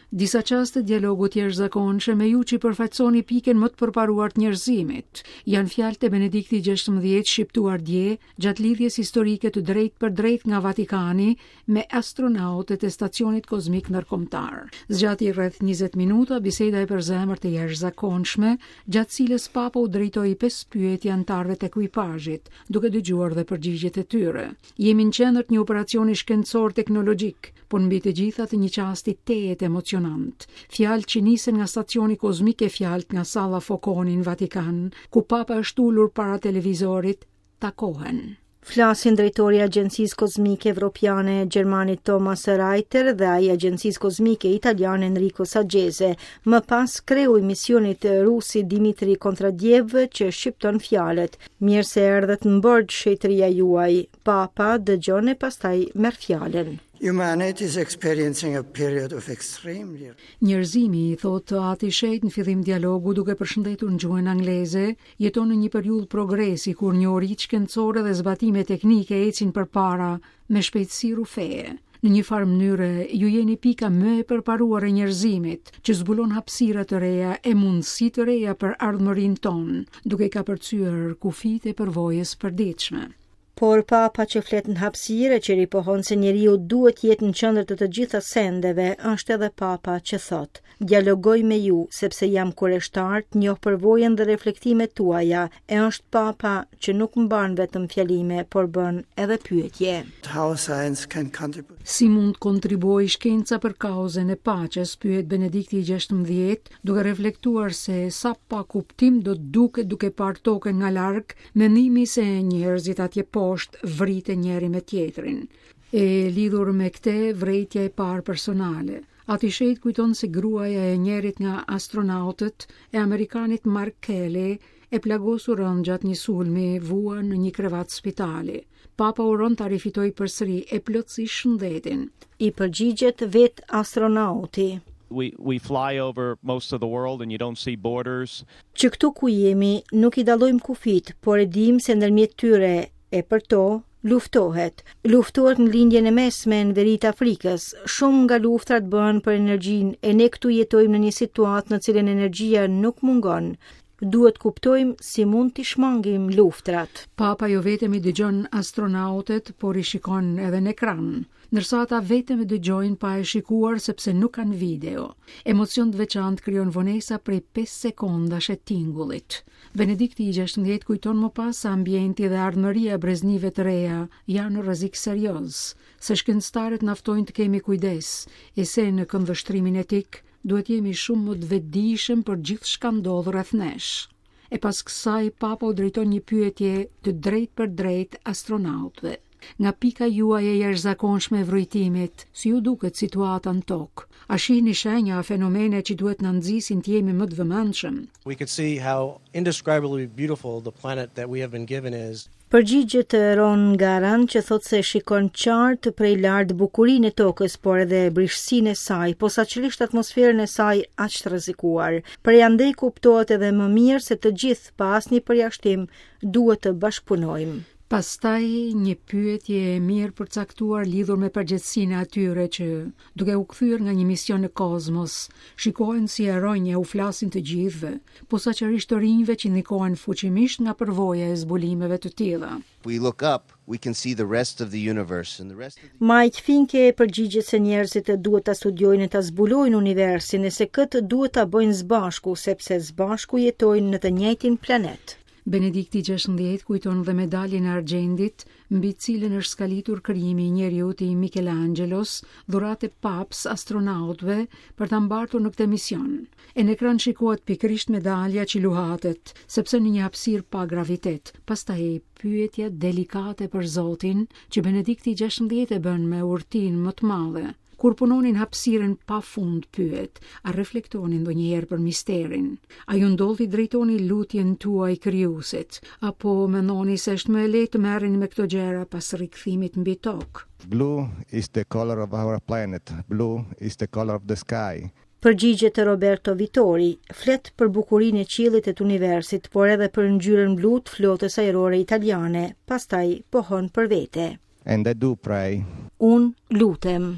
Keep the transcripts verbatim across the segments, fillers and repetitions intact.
Disa qaste dialogu të jashtëzakonshëm me ju që përfaqësoni pikën më të përparuar të njerëzimit. Janë fjalët e Benedikti gjashtëmbëdhjetë shqiptuar dje gjatë lidhjes historike të drejtë për drejtë nga Vatikani me astronautët e stacionit kozmik ndërkombëtar. Zgjati rreth njëzet minuta biseda e përzemërt e jashtëzakonshme, gjatë cilës Papa u drejtoi pesë pyetje anëtarëve të ekuipazhit, duke dëgjuar dhe përgjigjet e tyre. Jemi në qendër të një operacioni shkencor teknologjik, por mbi të gjitha të një qasti tejet emocionant. Fjalë që nisen nga stacioni kozmik e fjalët nga salla Fokoni në Vatikan, ku Papa është ulur para televizorit, takohen. Flasin drejtori i Agjencisë Kozmike Evropiane Gjermanit Thomas Reiter dhe ai Agjencisë Kozmike Italiane Enrico Saggese, më pas kreu i misionit rusi Dimitri Kontradiev që shqipton fjalët: "Mirë se erdhët në bord shetëria juaj." Papa dëgjon e pastaj merr fjalën. Humanity is experiencing a period of extremely... Njerëzimi, i thotë ati shejt në fillim dialogu duke përshëndetur në gjuhën angleze, jeton në një periudhë progresi kur një ori shkencore dhe zbatime teknike ecin përpara me shpejtësi rufeje. Në një farë mënyre, ju jeni pika më e përparuar e njerëzimit, që zbulon hapësira të reja e mundësi të reja për ardhmërinë tonë, duke ka përcyer kufijtë e përvojës përditshme. Por Papa që flet në hapësirë që ripohon se njeriu duhet jetë në qendër të të gjitha sendeve, është edhe Papa që thot: "Dialogoj me ju sepse jam kureshtar, njoh përvojën dhe reflektimet tuaja." E është Papa që nuk mban vetëm fjalime, por bën edhe pyetje. How science can contribute. Si mund kontribuoj shkenca për kauzën e paqes, pyet Benedikti gjashtëmbëdhjetë, duke reflektuar se sa pa kuptim do të duket duke parë tokën nga larg, mendimi se njerëzit atje poshtë vriten njëri me tjetrin. E lidhur me këtë vërejtja e parë personale. Ati shejt kujton se gruaja e njerit nga astronautët e Amerikanit Mark Kelly e plagosur rënd gjatë një sulmi vua në një krevat spitali. Papa uron ta rifitoj përsëri e plotësisht shëndetin. I përgjigjet vet astronauti: We we fly over most of the world and you don't see borders. Që këtu ku jemi nuk i dallojmë kufit, por e dim se ndërmjet tyre e për to luftohet. Luftohet në lindjen e mesme në veri të Afrikës. Shumë nga luftrat bëhen për energjinë e ne këtu jetojmë në një situatë në cilën energjia nuk mungon. Duhet kuptojmë si mund t'i shmangim luftrat. Papa jo vetëm i dëgjon astronautet, por i shikon edhe në ekran, ndërsa ata vetëm e dëgjojnë pa e shikuar sepse nuk kanë video. Emocion të veçantë krijon vonesa prej pesë sekondash e tingullit. Benedikti gjashtëmbëdhjetë kujton më pas se ambienti dhe ardhmëria e breznive të reja janë në rrezik serioz, se shkencëtarët na ftojnë të kemi kujdes, e se në këndvështrimin etik duhet jemi shumë më të vetëdijshëm për gjithçka ndodh rreth nesh. E pas kësaj Papa u drejton një pyetje të drejtë për drejtë astronautëve. Nga pika juaj e jashtëzakonshme e vrojtimit, si ju duket situata në tokë? A shihni shenja fenomene që duhet na nxisin të jemi më të vëmendshëm? We could see how indescribably beautiful the planet that we have been given is. Përgjigjet e Ron Garan që thot se shikon qartë prej lart bukurinë e tokës, por edhe brishësinë e saj, posaçërisht atmosferën e saj aq të rrezikuar. Për andej kuptohet edhe më mirë se të gjithë pa asnjë përjashtim duhet të bashkëpunojmë. Pastaj një pyetje e mirë përcaktuar lidhur me përgjegjësinë e atyre që, duke u kthyer nga një mision në kozmos, shikohen si heronjë e u flasin të gjithëve, posaçërisht të rinjve që ndikohen fuqimisht nga përvoja e zbulimeve të tilla. We look up, we can see the rest of the universe and the rest of the... Mike Finke përgjigjet se njerëzit duhet ta studiojnë e ta zbulojnë universin, e se këtë duhet ta bëjnë së bashku, sepse së bashku jetojnë në të njëjtin planet. Benedikti gjashtëmbëdhjetë kujton dhe medaljen e argjendit, mbi cilën është skalitur krijimi i njeriut i Michelangelos, dhuratë paps astronautëve për ta mbartur në këtë mision. E në ekran shikohet pikërisht medalja që luhatet, sepse në një hapësirë pa gravitet. Pastaj pyetja delikate për Zotin që Benedikti gjashtëmbëdhjetë e bën me urtinë më të madhe. Kur punonin hapësirën pa fund pyet, a reflektonin ndonjëherë për misterin? A ju ndodhi drejtoni lutjen tuaj krijuesit, apo mendoni se është më e lehtë të merreni me këto gjëra pas rikthimit mbi tokë? Blue is the color of our planet. Blue is the color of the sky. Përgjigjet e Roberto Vittori flet për bukurinë e qiellit e të universit, por edhe për ngjyrën blu të flotës ajrore italiane, pastaj pohon për vete. And I do pray. Un lutem.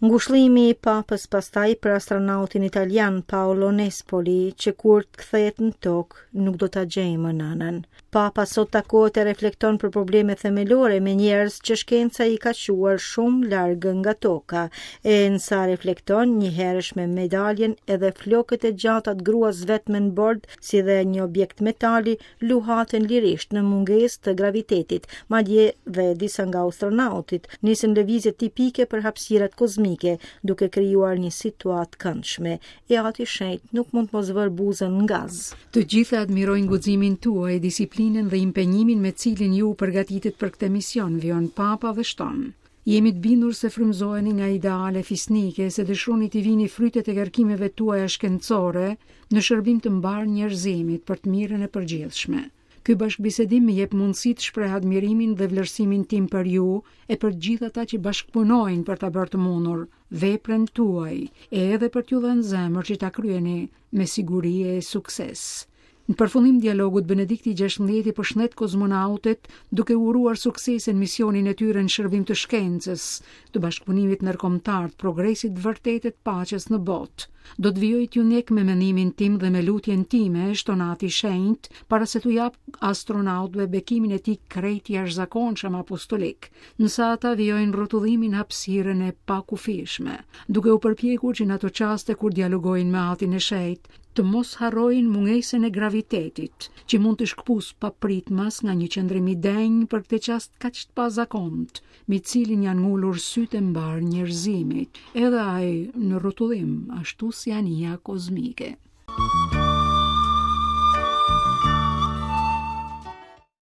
Ngushëllimi i papës pastaj për astronautin italian Paolo Nespoli, që kur të kthehet në tokë nuk do ta gjejë më nënën. Papa sot takohet e reflekton për probleme themelore me njerëz që shkenca i ka quar shumë larg nga toka, e nësa reflekton një herësh me medaljen edhe flokët e gjata të gruas vetme në bord, si dhe një objekt metali luhaten lirisht në mungesë të gravitetit, madje dhe disa nga astronautit nisën lëvizje tipike për hapësirat kozmike, duke krijuar një situatë këndshme. E ati shenjt nuk mund mos vër buzën në gaz. Të gjitha admirojnë guximin tuaj, disiplinën dhe impenjimin me cilin ju përgatitet për këtë mision, vion Papa dhe shton. Jemi të bindur se frymëzoheni nga ideale fisnike, se dëshironi të vini frytet e kërkimeve tuaja shkencore në shërbim të mbar njerëzimit për të mirën e përgjithshme. Ky bashkëbisedim më jep mundësi të shpreh admirimin dhe vlerësimin tim për ju e për gjithë ata që bashkëpunojnë për ta bërë të mundur veprën tuaj, e edhe për t'ju dhënë zemër që ta kryeni me siguri e sukses. Në përfundim dialogut, Benedikti gjashtëmbëdhjetë përshëndet kozmonautet duke uruar suksese në misionin e tyre në shërbim të shkencës, të bashkëpunimit ndërkombëtar, të progresit vërtetë të paqes në botë. Do të vijoj t'ju nek me mendimin tim dhe me lutjen time, shtonati shenjt, para se t'u jap astronautëve bekimin e tij krejt jashtëzakonshëm apostolik, nësa ata vijojnë rrotullimin hapësirën e pakufishme, duke u përpjekur që në ato qaste kur dialogojnë me atin e shejt, të mos harrojnë mungesën e gravitetit, që mund të shkëpus papritmas nga një qëndrim i denjë për këtë qast kaq të pazakont, me cilin janë ngullur sytë e mbar njerëzimit, edhe ai në rrotullim ashtu si anija kozmike.